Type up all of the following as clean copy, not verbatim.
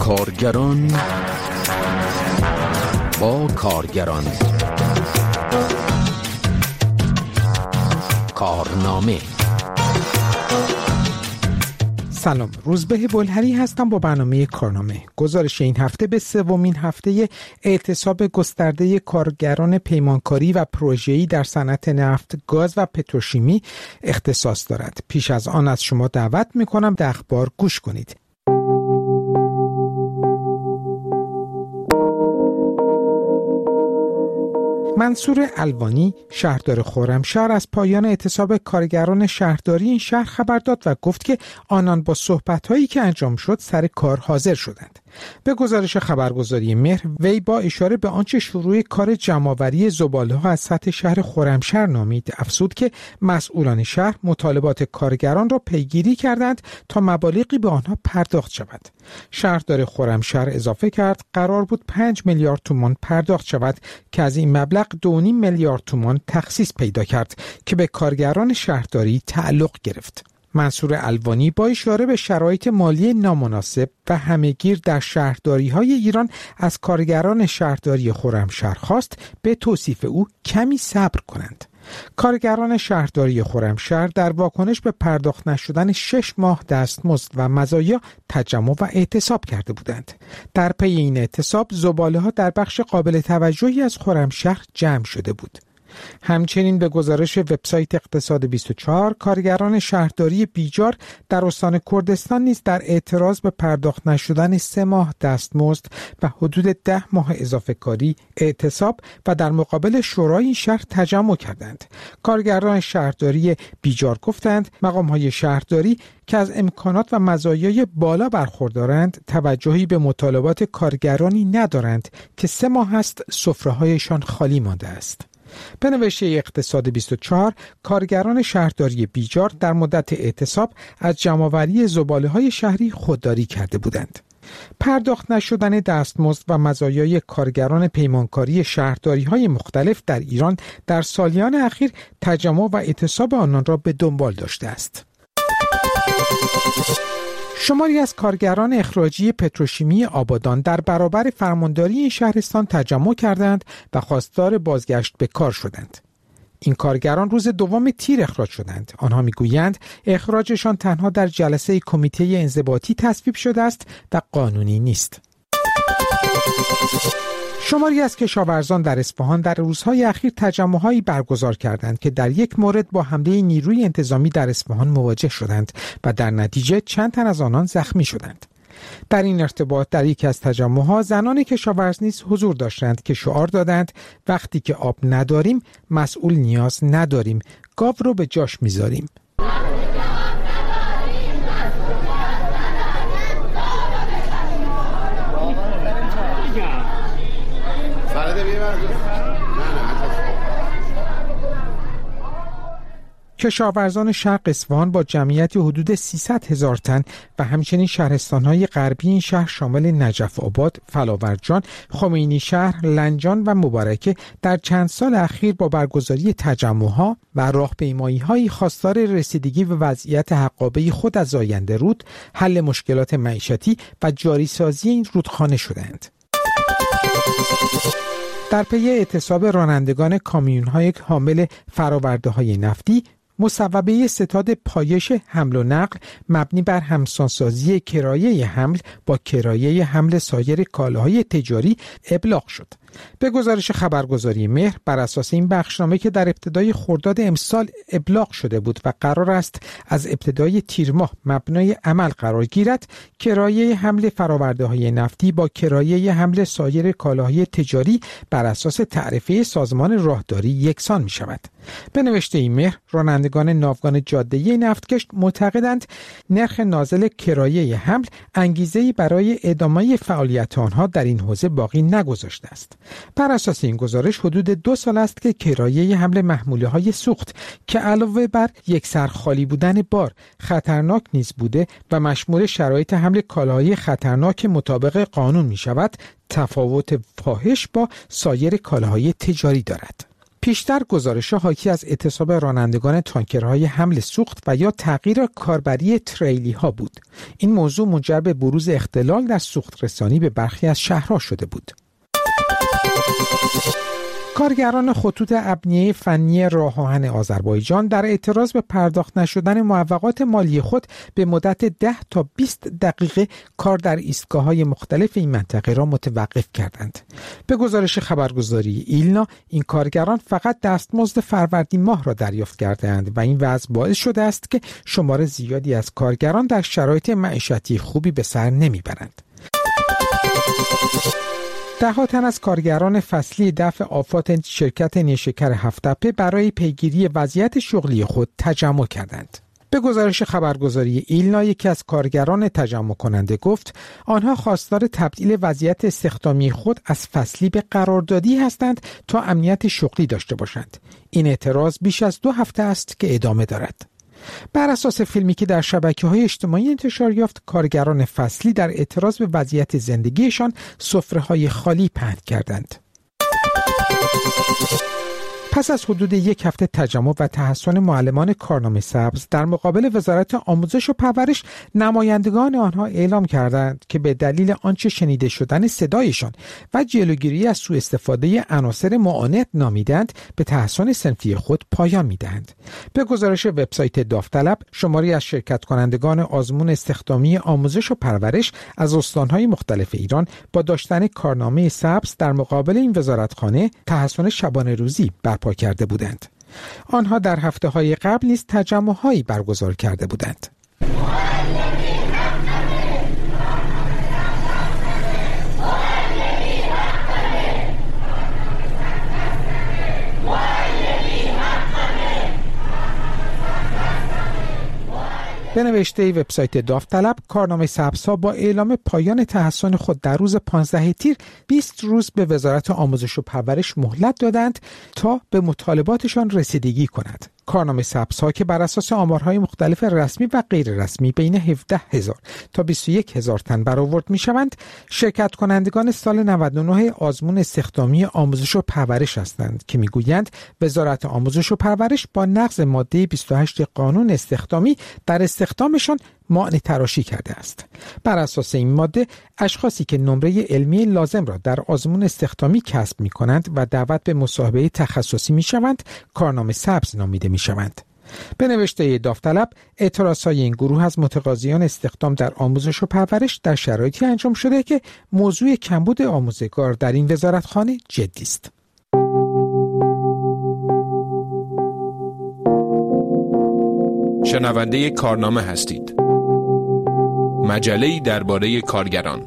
کارگران با کارگران کارنامه. سلام، روزبه بلهری هستم با برنامه کارنامه. گزارش این هفته به سومین هفته اعتصاب گسترده کارگران پیمانکاری و پروژه‌ای در صنعت نفت، گاز و پتروشیمی اختصاص دارد. پیش از آن از شما دعوت می‌کنم به اخبار گوش کنید. منصور الوانی، شهردار خرمشهر، از پایان اعتصاب کارگران شهرداری این شهر خبر داد و گفت که آنان با صحبت‌هایی که انجام شد سر کار حاضر شدند. به گزارش خبرگزاری مهر، وی با اشاره به آنچه شروع کار جمع‌آوری زباله‌ها از سطح شهر خرمشهر نامید، افزود که مسئولان شهر مطالبات کارگران را پیگیری کردند تا مبالغی به آنها پرداخت شود. شهردار خرمشهر اضافه کرد قرار بود 5 میلیارد تومان پرداخت شود که از این مبلغ 2.5 میلیارد تومان تخصیص پیدا کرد که به کارگران شهرداری تعلق گرفت. منصور الوانی با اشاره به شرایط مالی نامناسب و همه‌گیر در شهرداری‌های ایران از کارگران شهرداری خرمشهر خواست به توصیف او کمی صبر کنند. کارگران شهرداری خرمشهر در واکنش به پرداخت نشدن 6 ماه دستمزد و مزایا تجمع و اعتصاب کرده بودند. در پی این اعتصاب زباله‌ها در بخش قابل توجهی از خرمشهر جمع شده بود. همچنین به گزارش وبسایت اقتصاد 24، کارگران شهرداری بیجار در استان کردستان نیز در اعتراض به پرداخت نشدن 3 ماه دستمزد و حدود 10 ماه اضافه کاری اعتصاب و در مقابل شورای این شهر تجمع کردند. کارگران شهرداری بیجار گفتند مقام‌های شهرداری که از امکانات و مزایای بالا برخوردارند توجهی به مطالبات کارگرانی ندارند که 3 ماه است سفره‌هایشان خالی مانده است. به نوشته اقتصاد 24، کارگران شهرداری بیجار در مدت اعتصاب از جمع‌آوری زباله‌های شهری خودداری کرده بودند. پرداخت نشدن دستمزد و مزایای کارگران پیمانکاری شهرداری‌های مختلف در ایران در سالیان اخیر تجمع و اعتصاب آنان را به دنبال داشته است. شماری از کارگران اخراجی پتروشیمی آبادان در برابر فرمانداری این شهرستان تجمع کردند و خواستار بازگشت به کار شدند. این کارگران روز 2 تیر اخراج شدند. آنها میگویند اخراجشان تنها در جلسه کمیته انضباطی تصویب شده است و قانونی نیست. شماری از کشاورزان در اصفهان در روزهای اخیر تجمع‌هایی برگزار کردند که در یک مورد با حمله نیروی انتظامی در اصفهان مواجه شدند و در نتیجه چند تن از آنان زخمی شدند. در این ارتباط در یکی از تجمع‌ها زنان کشاورز نیز حضور داشتند که شعار دادند وقتی که آب نداریم مسئول نیاز نداریم، گاو رو به جاش میذاریم. کشاورزان شرق اصفهان با جمعیت حدود 300,000 تن و همچنین شهرستان‌های غربی این شهر شامل نجف آباد، فلاورجان، خمینی شهر، لنجان و مبارکه در چند سال اخیر با برگزاری تجمع‌ها و راهپیمایی‌های خواستار رسیدگی به وضعیت حقابه خود از آینده رود، حل مشکلات معیشتی و جاریسازی این رودخانه شدند. در پی اعتصاب رانندگان کامیون‌های حامل فرآورده‌های نفتی، مصوبه ستاد پایش حمل و نقل مبنی بر همسانسازی کرایه حمل با کرایه حمل سایر کالاهای تجاری ابلاغ شد. به گزارش خبرگزاری مهر، بر اساس این بخشنامه که در ابتدای خرداد امسال ابلاغ شده بود و قرار است از ابتدای تیر ماه مبنای عمل قرار گیرد، کرایه حمل فرآورده‌های نفتی با کرایه حمل سایر کالاهای تجاری بر اساس تعرفه سازمان راهداری یکسان می شود. به نوشته این مهر، رانندگان ناوگان جاده‌ای نفتکش معتقدند نرخ نازل کرایه حمل انگیزه‌ای برای ادامه فعالیت آنها در این حوزه باقی نگذاشته است. بر اساس این گزارش حدود 2 سال است که کرایه حمل محموله‌های سوخت که علاوه بر یکسر خالی بودن بار خطرناک نیز بوده و مشمول شرایط حمل کالاهای خطرناک مطابق قانون می شود، تفاوت فاحش با سایر کالاهای تجاری دارد. پیشتر گزارش‌ها حاکی از اعتصاب رانندگان تانکرهای حمل سوخت و یا تغییر کاربری تریلی‌ها بود. این موضوع منجر به بروز اختلال در سوخت رسانی به برخی از شهرها شده بود. کارگران خطوط ابنیه فنی راه آهن آذربایجان در اعتراض به پرداخت نشدن معوقات مالی خود به مدت 10 تا 20 دقیقه کار در ایستگاه‌های مختلف این منطقه را متوقف کردند. به گزارش خبرگزاری ایلنا، این کارگران فقط دستمزد فروردین ماه را دریافت کردند و این وضع باعث شده است که شمار زیادی از کارگران در شرایط معیشتی خوبی به سر نمیبرند. ده‌ها تن از کارگران فصلی دفع آفات شرکت نیشکر هفت‌تپه برای پیگیری وضعیت شغلی خود تجمع کردند. به گزارش خبرگزاری ایلنا، یکی از کارگران تجمع کننده گفت آنها خواستار تبدیل وضعیت استخدامی خود از فصلی به قراردادی هستند تا امنیت شغلی داشته باشند. این اعتراض بیش از 2 هفته است که ادامه دارد. بر اساس فیلمی که در شبکه‌های اجتماعی انتشار یافت، کارگران فصلی در اعتراض به وضعیت زندگیشان سفره‌های خالی پهن کردند. پس از حدود 1 هفته تجمع و تحصن معلمان کارنامه سبز در مقابل وزارت آموزش و پرورش، نمایندگان آنها اعلام کردند که به دلیل آنچه شنیده شدن صدایشان و جلوگیری از سوء استفاده عناصر معاند نامیدند، به تحصن صنفی خود پایان می‌دهند. به گزارش وبسایت داوطلب، شماری از شرکت کنندگان آزمون استخدامی آموزش و پرورش از استان‌های مختلف ایران با داشتن کارنامه سبز در مقابل این وزارتخانه تحصن شبانه روزی برپا کرده بودند. آنها در هفته‌های قبل نیز تجمع‌هایی برگزار کرده بودند. به نوشته وبسایت داوطلب، کارنامه سبزها با اعلام پایان تحصن خود در روز 15 تیر 20 روز به وزارت آموزش و پرورش مهلت دادند تا به مطالباتشان رسیدگی کند. کارنامه سبزها که بر اساس آمارهای مختلف رسمی و غیر رسمی بین 17,000 تا 21,000 تن برآورد می‌شوند، شرکت کنندگان سال 99 آزمون استخدامی آموزش و پرورش هستند که می‌گویند وزارت آموزش و پرورش با نقض ماده 28 قانون استخدامی در استخدامشان مانع تراشی کرده است. بر اساس این ماده، اشخاصی که نمره علمی لازم را در آزمون استخدامی کسب می‌کنند و دعوت به مصاحبه تخصصی می‌شوند، کارنامه سبز نامیده می‌شوند. به نوشته داوطلب، اعتراضهای این گروه از متقاضیان استخدام در آموزش و پرورش در شرایطی انجام شده که موضوع کمبود آموزگار در این وزارتخانه جدی است. شنونده کارنامه هستید. مجله‌ای درباره کارگران.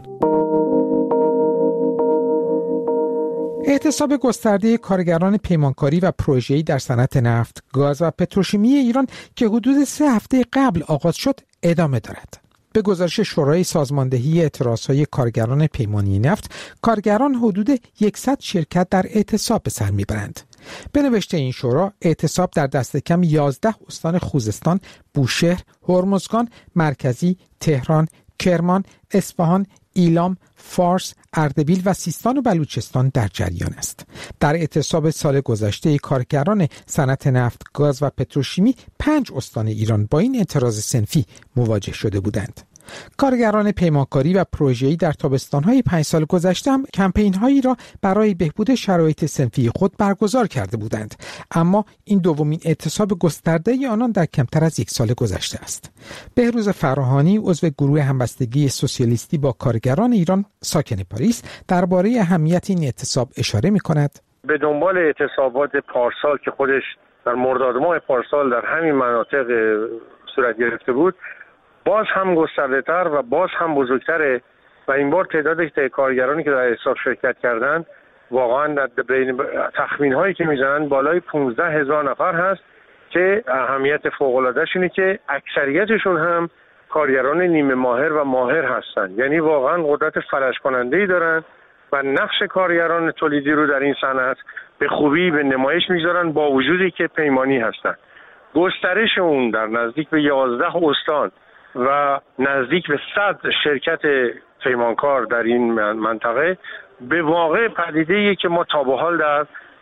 اعتصاب گسترده کارگران پیمانکاری و پروژه‌ای در صنعت نفت، گاز و پتروشیمی ایران که حدود 3 هفته قبل آغاز شد، ادامه دارد. به گزارش شورای سازماندهی اعتراضهای کارگران پیمانی نفت، کارگران حدود 100 شرکت در اعتصاب به سر میبرند. به نوشته این شورا، اعتصاب در دست کم 11 استان خوزستان، بوشهر، هرمزگان، مرکزی، تهران، کرمان، اصفهان، ایلام، فارس، اردبیل و سیستان و بلوچستان در جریان است. در اعتصاب سال گذشته کارگران صنعت نفت، گاز و پتروشیمی 5 استان ایران با این اعتراض صنفی مواجه شده بودند. کارگران پیمانکاری و پروژه‌ای در تابستان‌های 5 سال گذشته هم کمپین‌هایی را برای بهبود شرایط صنفی خود برگزار کرده بودند، اما این دومین اعتصاب گسترده آنان در کمتر از 1 سال گذشته است. بهروز فراهانی، عضو گروه همبستگی سوسیالیستی با کارگران ایران ساکن پاریس، درباره اهمیت این اعتصاب اشاره می‌کند. به دنبال اعتصابات پارسال که خودش در مرداد ماه پارسال در همین مناطق صورت گرفته بود، باز هم گسترده‌تر و باز هم بزرگتره و این بار تعداد کارگرانی که در اعتصاب شرکت کردند واقعا در بین تخمین‌هایی که میزنن بالای 15,000 نفر هست که اهمیت فوق‌العاده‌اش اینه که اکثریتشون هم کارگران نیمه ماهر و ماهر هستند. یعنی واقعا قدرت فلج کننده‌ای دارن و نقش کارگران تولیدی رو در این صنعت به خوبی به نمایش میذارن با وجودی که پیمانی هستند. گسترش اون در نزدیک به 11 استان و نزدیک به 100 شرکت پیمانکار در این منطقه به واقع پدیده‌ایه که ما تا به حال در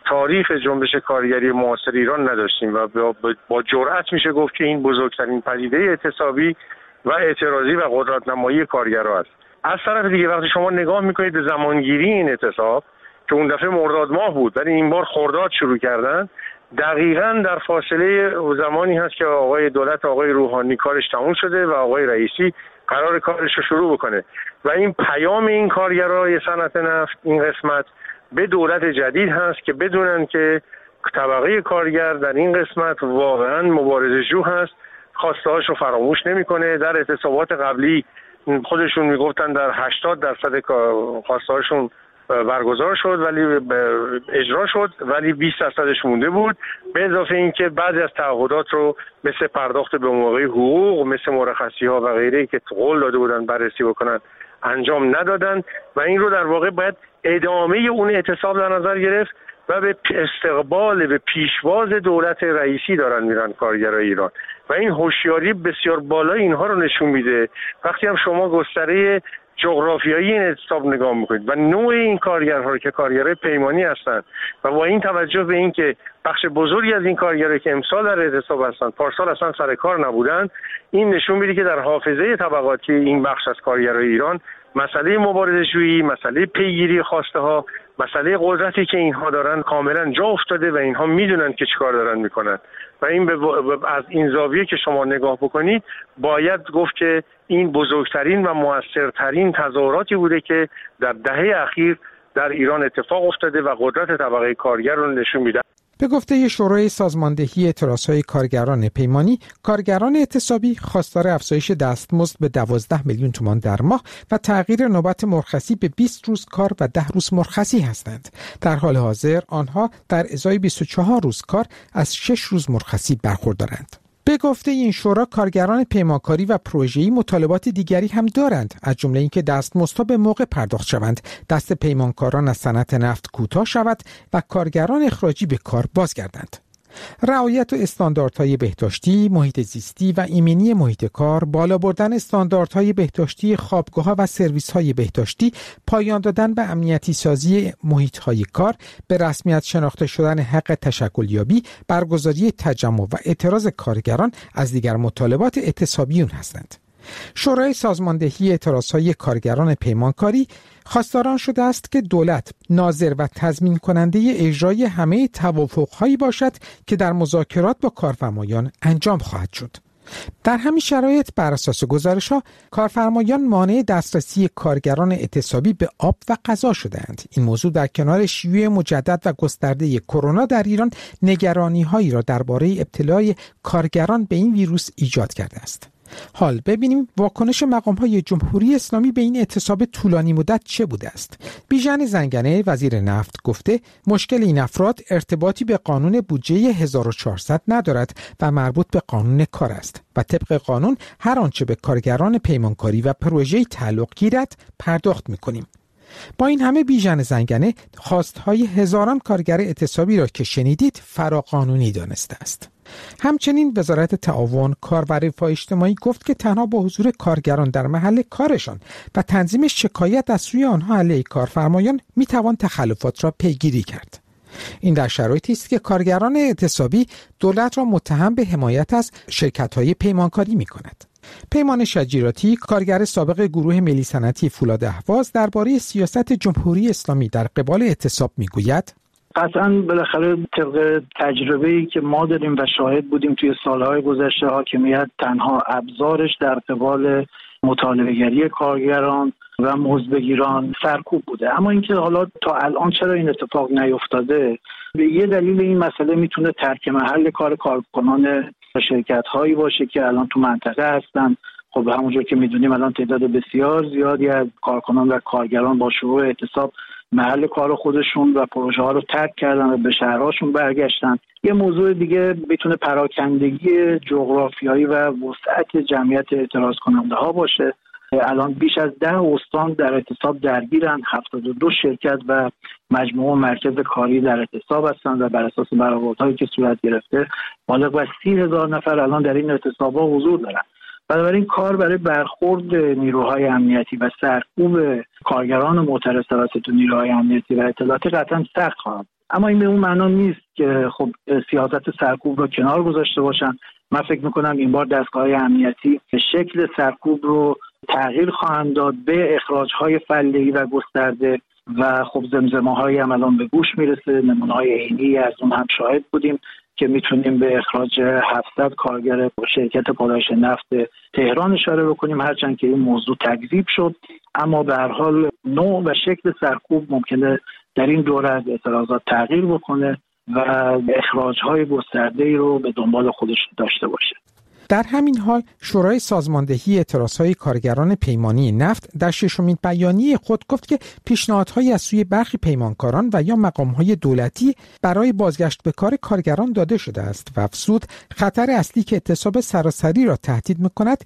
تاریخ جنبش کارگری معاصر ایران نداشتیم و با جرأت میشه گفت که این بزرگترین پدیده اعتصابی و اعتراضی و قدرت‌نمایی کارگرها است. از طرف دیگه وقتی شما نگاه میکنید به زمانگیری این اعتصاب که اون دفعه مرداد ماه بود ولی این بار خرداد شروع کردن، دقیقاً در فاصله زمانی هست که آقای روحانی کارش تموم شده و آقای رئیسی قرار کارش رو شروع بکنه و این پیام این کارگرای صنعت نفت این قسمت به دولت جدید هست که بدونن که طبقه کارگر در این قسمت واقعاً مبارزه‌جو هست، خواسته‌هاش رو فراموش نمی‌کنه. در اعتصابات قبلی خودشون میگفتن در 80% خواسته‌هاشون برگزار شد ولی اجرا شد ولی 20% مونده بود، به اضافه اینکه بعضی از تعهدات رو مثل پرداخت به موقع حقوق، مثل مرخصی‌ها و غیره که قول داده بودن بررسی بکنن انجام ندادن و این رو در واقع باید ادامه اون اعتصاب در نظر گرفت و به استقبال به پیشواز دولت رئیسی دارن میرن کارگرای ایران و این هوشیاری بسیار بالا اینها رو نشون میده. وقتی هم شما گستره جغرافیایی این اعتصاب نگاه میکنید و نوع این کارگرها رو که کارگرای پیمانی هستند و با این توجه به اینکه بخش بزرگی از این کارگرایی که امسال در اعتصاب هستند پارسال اصلا سر کار نبودن، این نشون میده که در حافظه طبقاتی این بخش از کارگرای ایران مسئله مبارزه‌جویی، مسئله پیگیری خواسته ها، مسئله قدرتی که اینها دارن کاملا جا افتاده و اینها میدونن که چیکار دارن میکنن و این از این زاویه که شما نگاه بکنید باید گفت که این بزرگترین و موثرترین تظاهراتی بوده که در دهه اخیر در ایران اتفاق افتاده و قدرت طبقه کارگر رو نشون میده. به گفته شورای سازماندهی اعتراضهای کارگران پیمانی، کارگران اعتصابی خواستار افزایش دستمزد به 12 میلیون تومان در ماه و تغییر نوبت مرخصی به 20 روز کار و 10 روز مرخصی هستند. در حال حاضر آنها در ازای 24 روز کار از 6 روز مرخصی برخوردارند. به گفته این شورا، کارگران پیمانکاری و پروژه‌ای مطالبات دیگری هم دارند، از جمله اینکه دستمزدها به موقع پرداخت شوند، دست پیمانکاران از صنعت نفت کوتاه شود و کارگران اخراجی به کار بازگردند. رعایت استانداردهای بهداشتی، محیط زیستی و ایمنی محیط کار، بالا بردن استانداردهای بهداشتی خوابگاه‌ها و سرویس‌های بهداشتی، پایان دادن به امنیتی سازی محیط‌های کار، به رسمیت شناخته شدن حق تشکلیابی، برگزاری تجمع و اعتراض کارگران از دیگر مطالبات اعتصابیون هستند. شورای سازماندهی اعتراضهای کارگران پیمانکاری خواستاران شده است که دولت ناظر و تضمین کننده اجرای همه توافق‌هایی باشد که در مذاکرات با کارفرمایان انجام خواهد شد. در همین شرایط بر اساس گزارش‌ها کارفرمایان مانع دسترسی کارگران اعتصابی به آب و غذا شده‌اند. این موضوع در کنار شیوع مجدد و گسترده کرونا در ایران نگرانی‌هایی را درباره ابتلای کارگران به این ویروس ایجاد کرده است. حال ببینیم واکنش مقام‌های جمهوری اسلامی به این اعتصاب طولانی مدت چه بوده است. بیژن زنگنه وزیر نفت گفته مشکل این افراد ارتباطی به قانون بودجه 1400 ندارد و مربوط به قانون کار است و طبق قانون هر آنچه به کارگران پیمانکاری و پروژه‌ای تعلق گیرد پرداخت می‌کنیم. با این همه بیژن زنگنه خواستهای هزاران کارگر اعتصابی را که شنیدید فراقانونی دانسته است. همچنین وزارت تعاون، کار و رفاه اجتماعی گفت که تنها با حضور کارگران در محل کارشان و تنظیم شکایت از سوی آنها علیه کارفرمایان میتوان تخلفات را پیگیری کرد. این در شرایطی است که کارگران اعتصابی دولت را متهم به حمایت از شرکت‌های پیمانکاری می‌کند. پیمان شجیراتی، کارگر سابق گروه ملی صنعتی فولاد اهواز، درباره سیاست جمهوری اسلامی در قبال اعتصاب میگوید: قطعاً بالاخره طبق تجربه‌ای که ما داریم و شاهد بودیم توی سالهای گذشته، حاکمیت تنها ابزارش در قبال مطالبه‌گری کارگران و مزدبگیران سرکوب بوده. اما اینکه حالا تا الان چرا این اتفاق نیفتاده، یه دلیل این مسئله میتونه ترک محل کار کارکنان شرکت‌هایی باشه که الان تو منطقه هستن. خب همونجور که میدونیم الان تعداد بسیار زیادی از کارکنان و کارگران با شروع اعتصاب محل کار خودشون و پروژه ها رو ترک کردن و به شهرهاشون برگشتن. یه موضوع دیگه میتونه پراکندگی جغرافیایی و وسعت جمعیت اعتراض کننده ها باشه. الان بیش از 10 استان در اعتصاب درگیرن، 72 شرکت و مجموعه مرکز کاری در اعتصاب هستند و بر اساس برآوردهایی که صورت گرفته بالغ بر 30,000 نفر الان در این اعتصاب‌ها حضور دارن. بنابراین کار برای برخورد نیروهای امنیتی و سرکوب کارگران معترض توسط نیروهای امنیتی و اطلاعاتی قطعا سخت خواهد. اما این به اون معنا نیست که خب سیاست سرکوب رو کنار گذاشته باشن. من فکر میکنم این بار دستگاه‌های امنیتی شکل سرکوب رو تغییر خواهند داد به اخراج‌های فله‌ای و گسترده و خب زمزمه‌هایی هم الان به گوش میرسه. نمونه‌های عینی از اون هم شاهد بودیم که میتونیم به اخراج 700 کارگر شرکت پالایش نفت تهران اشاره بکنیم، هرچند که این موضوع تکذیب شد. اما به هر حال نوع و شکل سرکوب ممکنه در این دوره از اعتراضات تغییر بکنه و اخراج‌های گسترده‌ای رو به دنبال خودش داشته باشه. در همین حال شورای سازماندهی اعتراضهای کارگران پیمانی نفت در ششمین بیانیه خود گفت که پیشنهادهایی از سوی برخی پیمانکاران و یا مقامهای دولتی برای بازگشت به کار کارگران داده شده است و افزود خطر اصلی که اعتصاب سراسری را تهدید می‌کند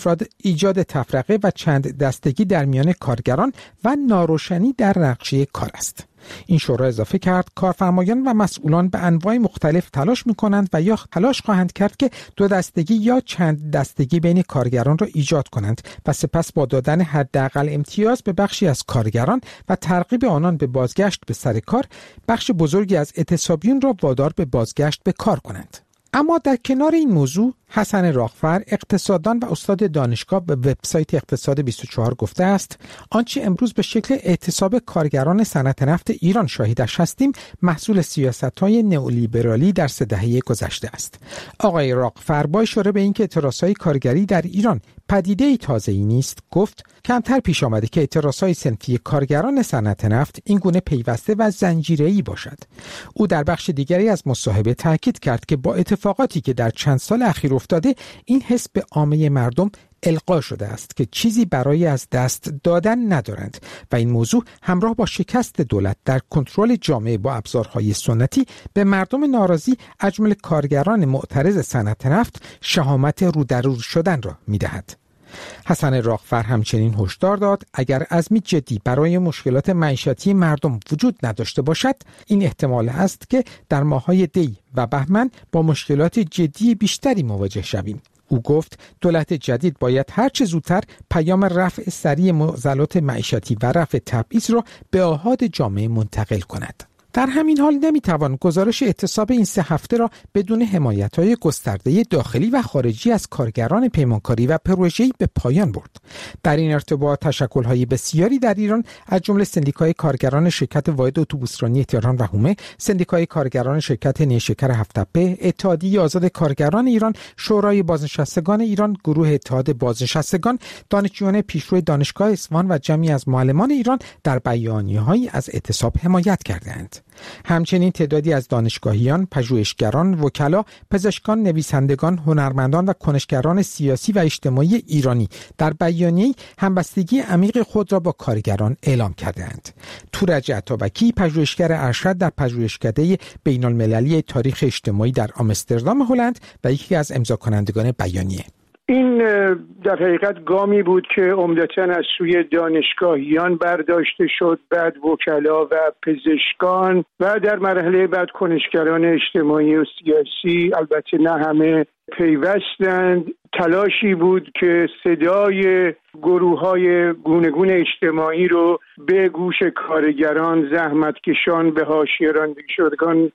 ایجاد تفرقه و چند دستگی در میان کارگران و ناروشنی در نقشه کار است. این شورا اضافه کرد کارفرمایان و مسئولان به انواع مختلف تلاش می‌کنند و یا تلاش خواهند کرد که دو دستگی یا چند دستگی بین کارگران را ایجاد کنند و سپس با دادن حداقل امتیاز به بخشی از کارگران و ترغیب آنان به بازگشت به سر کار، بخش بزرگی از اعتصابیون را وادار به بازگشت به کار کنند. اما در کنار این موضوع حسن راغفر اقتصاددان و استاد دانشگاه به وبسایت اقتصاد 24 گفته است آنچه امروز به شکل اعتصاب کارگران صنعت نفت ایران شاهدش هستیم محصول سیاست‌های نئولیبرالی در 3 دهه گذشته است. آقای راغفر با اشاره به اینکه اعتراضهای کارگری در ایران پدیده‌ای تازه‌ای نیست گفت کمتر پیش آمده که اعتراضهای صنفی کارگران صنعت نفت این گونه پیوسته و زنجیره‌ای باشد. او در بخش دیگری از مصاحبه تاکید کرد که با اتفاقاتی که در چند سال اخیر افتاده این حس به عامه مردم القا شده است که چیزی برای از دست دادن ندارند و این موضوع همراه با شکست دولت در کنترل جامعه با ابزارهای سنتی به مردم ناراضی از جمله کارگران معترض صنعت نفت شهامت رو در رو شدن را می‌دهد. حسن راغفر همچنین هشدار داد اگر عزمی جدی برای مشکلات معیشتی مردم وجود نداشته باشد این احتمال است که در ماه‌های دی و بهمن با مشکلات جدی بیشتری مواجه شویم. او گفت دولت جدید باید هر چه زودتر پیام رفع سریع معضلات معیشتی و رفع تبعیض را به آحاد جامعه منتقل کند. در همین حال نمیتوان گزارش اعتصاب این 3 هفته را بدون حمایت‌های گسترده داخلی و خارجی از کارگران پیمانکاری و پروژه‌ای به پایان برد. در این ارتباط تشکل‌های بسیاری در ایران از جمله سندیکای کارگران شرکت واحد اتوبوسرانی تهران و هومه، سندیکای کارگران شرکت نیشکر هفت‌تپه، اتحادیه آزاد کارگران ایران، شورای بازنشستگان ایران، گروه اتحاد بازنشستگان، دانشجویان پیشرو دانشگاه اصفهان و جمعی از معلمان ایران در بیانیه‌هایی از اعتصاب حمایت کردند. همچنین تعدادی از دانشگاهیان، پژوهشگران، وکلا، پزشکان، نویسندگان، هنرمندان و کنشگران سیاسی و اجتماعی ایرانی در بیانیه‌ای همبستگی عمیق خود را با کارگران اعلام کردند. تورج عطابکی، پژوهشگر ارشد در پژوهشکده بین‌المللی تاریخ اجتماعی در آمستردام هلند و یکی از امضاکنندگان بیانیه. این در حقیقت گامی بود که عمدتاً از سوی دانشگاهیان برداشته شد، بعد وکلا و پزشکان و در مرحله بعد کنشگران اجتماعی و سیاسی، البته نه همه پیوستند. تلاشی بود که صدای گروه‌های گوناگون اجتماعی رو به گوش کارگران، زحمتکشان، به حاشیه رانده شدگان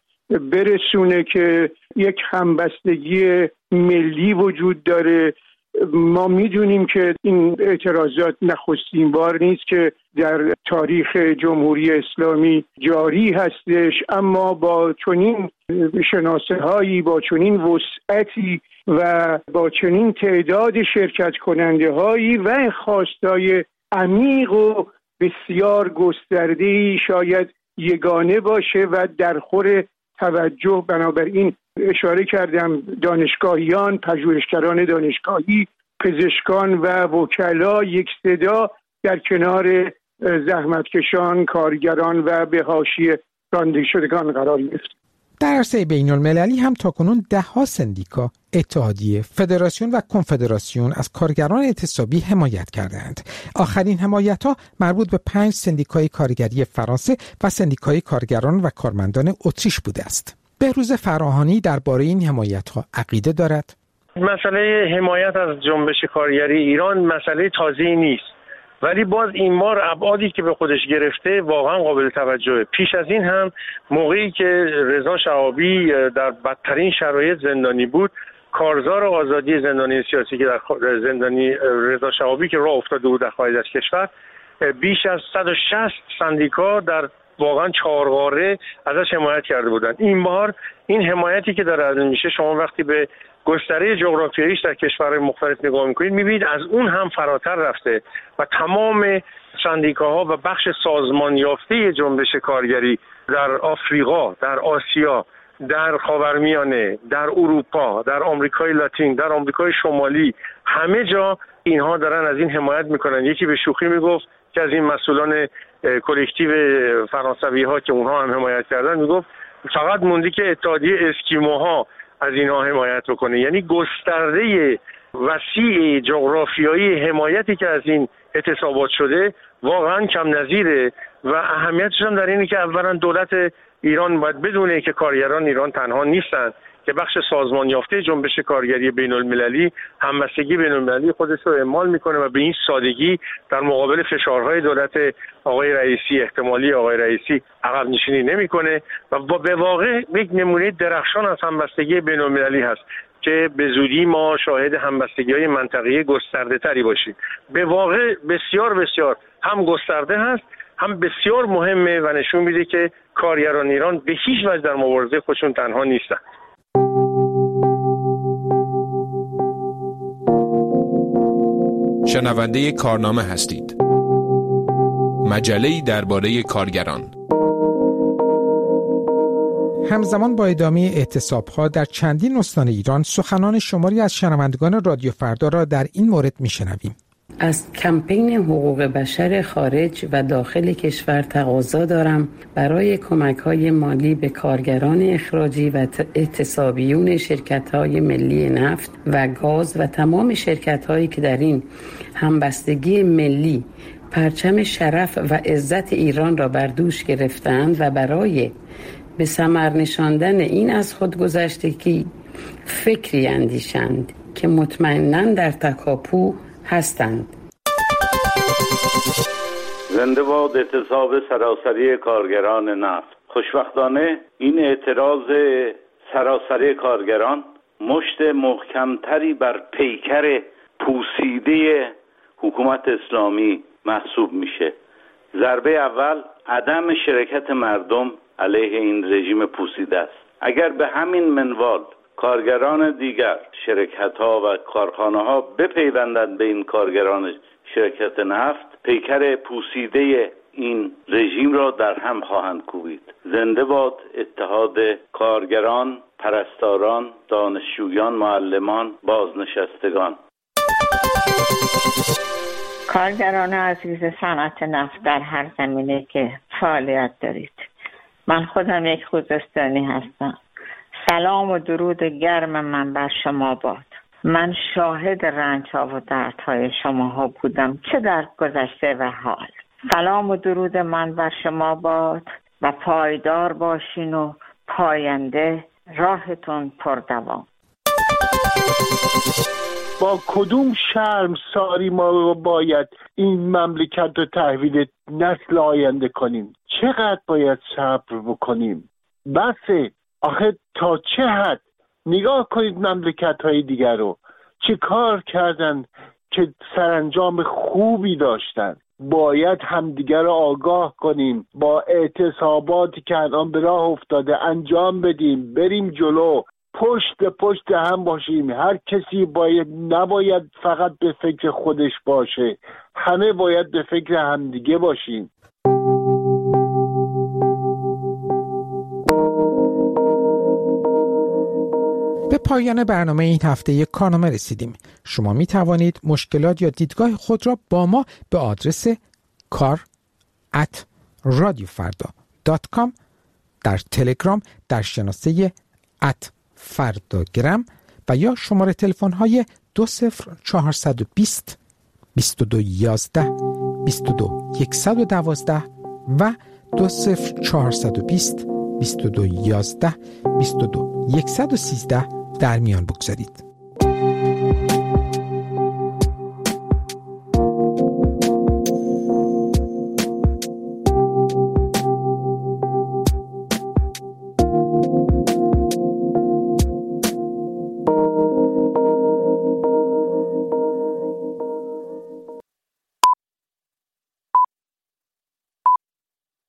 برسونه که یک همبستگی ملی وجود داره. ما میدونیم که این اعتراضات نخستین بار نیست که در تاریخ جمهوری اسلامی جاری هستش، اما با چنین شناسه‌هایی، با چنین وسعتی و با چنین تعداد شرکت کننده هایی و خواستای عمیق و بسیار گسترده‌ای شاید یگانه باشه و در خور توجه. بنابراین اشاره کردم دانشگاهیان، پژوهشگران دانشگاهی، پزشکان و وکلا یک صدا در کنار زحمتکشان، کارگران و به حاشیه رانده شدگان قرار گرفت. در عرصه بین‌المللی هم تاکنون 10 سندیکا، اتحادیه، فدراسیون و کنفدراسیون از کارگران اعتصابی حمایت کردند. آخرین حمایت‌ها مربوط به 5 سندیکای کارگری فرانسه و سندیکای کارگران و کارمندان اتریش بوده است. بهروز فراهانی درباره این حمایت‌ها عقیده دارد. مسئله حمایت از جنبش کارگری ایران مسئله تازه‌ای نیست. ولی باز این بار ابعادی که به خودش گرفته واقعا قابل توجهه. پیش از این هم موقعی که رضا شهابی در بدترین شرایط زندانی بود، کارزار آزادی زندانی سیاسی که در زندانی رضا شهابی که راه افتاده بود در خارج از کشور، بیش از 160 سندیکا در واقعا 4 قاره ازش حمایت کرده بودند. این بار این حمایتی که داره میشه، شما وقتی به گستره جغرافیاییش در کشورهای مختلف نگاه میکنید میبینید از اون هم فراتر رفته و تمام سندیکاها و بخش سازمان یافته جنبش کارگری در آفریقا، در آسیا، در خاورمیانه، در اروپا، در آمریکای لاتین، در آمریکای شمالی، همه جا اینها دارن از این حمایت میکنن. یکی به شوخی میگفت که از این مسئولان کلکتیو فرانسوی ها که اونها هم حمایت کردن، میگفت فقط موندی که اتحادیه اسکیموها از اینها حمایت بکنه. یعنی گسترده وسیع جغرافیایی حمایتی که از این اعتصابات شده واقعا کم نظیره و اهمیتش هم در اینه که اولا دولت ایران باید بدونه که کارگران ایران تنها نیستن، که بخش سازمان یافته جنبش کارگری بین المللی همبستگی بین المللی خودش رو اعمال میکنه و به این سادگی در مقابل فشارهای دولت آقای رئیسی، احتمالی آقای رئیسی، عقب نشینی نمیکنه و به واقع یک نمونه درخشان از همبستگی بین المللی هست که به زودی ما شاهد همبستگی‌های منطقه‌ای گسترده تری باشیم. به واقع بسیار بسیار هم گسترده هست، هم بسیار مهمه و نشون میده که کارگران ایران به هیچ وجه در مبارزه خودشون تنها نیستن. شنونده کارنامه هستید. مجله‌ای درباره کارگران. همزمان با ادامه اعتصاب‌ها در چندین استان ایران، سخنان شماری از شنوندگان رادیو فردا را در این مورد می‌شنویم. از کمپین حقوق بشر خارج و داخل کشور تقاضا دارم برای کمک‌های مالی به کارگران اخراجی و اعتصابیون شرکت‌های ملی نفت و گاز و تمام شرکت‌هایی که در این همبستگی ملی پرچم شرف و عزت ایران را بر دوش گرفتند و برای به ثمر نشاندن این از خودگذشتگی فکری اندیشند که مطمئناً در تکاپو هستند. زنده باد اعتصاب سراسری کارگران نفت. خوشبختانه این اعتراض سراسری کارگران مشت محکمتری بر پیکر پوسیده حکومت اسلامی محسوب میشه. ضربه اول عدم شرکت مردم علیه این رژیم پوسیده است. اگر به همین منوال کارگران دیگر، شرکت‌ها و کارخانه‌ها بپیوندند به این کارگران شرکت نفت، پیکر پوسیده این رژیم را در هم خواهند کوبید. زنده باد اتحاد کارگران، پرستاران، دانشجویان، معلمان، بازنشستگان. کارگران عزیز صنعت نفت در هر زمینه که فعالیت دارید، من خودم یک خوزستانی هستم. سلام و درود گرم من بر شما باد. من شاهد رنج‌ها و دردهای شماها بودم، چه در گذشته و حال. سلام و درود من بر شما باد و پایدار باشین و پاینده راهتون پردوام. با کدوم شرمساری ما باید این مملکت رو تحویل نسل آینده کنیم؟ چقدر باید صبر بکنیم؟ بسه. آخه تا چه حد؟ نگاه کنید مملکت‌های دیگر رو چه کار کردن که سرانجام خوبی داشتن. باید همدیگر رو آگاه کنیم، با اعتصاباتی که الان به راه افتاده انجام بدیم، بریم جلو، پشت به پشت هم باشیم. هر کسی نباید فقط به فکر خودش باشه، همه باید به فکر همدیگه باشیم. به پایان برنامه این هفته کارنامه رسیدیم. شما می توانید مشکلات یا دیدگاه خود را با ما به آدرس kar@radiofarda.com در تلگرام در شناسه @fardagram و یا شماره تلفن های 20420 2211 22112 و 20420 2211 22113 در میان بگذارید.